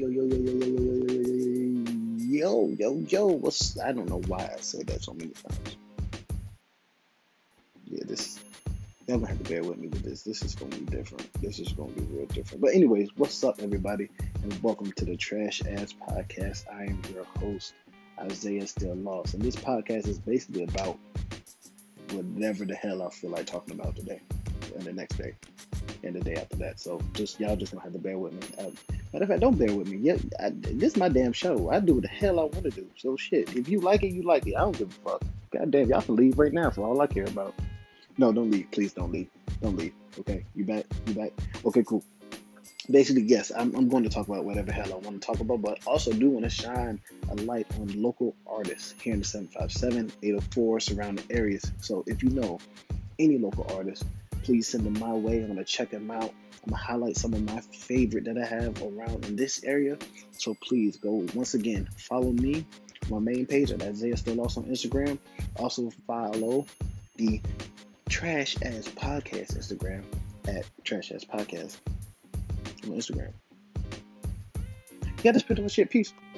What's I don't know why I said that so many times. Yeah, this y'all gonna have to bear with me with this. This is gonna be different. This is gonna be real different. But anyways, what's up, everybody, and welcome to the Trash Ass Podcast. I am your host, Isaiah Still Lost, and this podcast is basically about whatever the hell I feel like talking about today, and the next day, and the day after that. So y'all just gonna have to bear with me. Matter of fact, don't bear with me. Yeah, this is my damn show. I do what the hell I want to do. So shit, if you like it, you like it. I don't give a fuck. God damn, y'all can leave right now for all I care about. No, don't leave. Please don't leave. Don't leave. Okay, you back? You back? Okay, cool. Basically, yes, I'm going to talk about whatever hell I want to talk about, but also do want to shine a light on local artists here in the 757, 804 surrounding areas. So if you know any local artists, please send them my way. I'm going to check them out. I'm going to highlight some of my favorite that I have around in this area. So please go, once again, follow me, my main page at Isaiah Still Lost on Instagram. Also follow the Trash Ass Podcast Instagram at Trash Ass Podcast on Instagram. Yeah, that's pretty much it. Peace.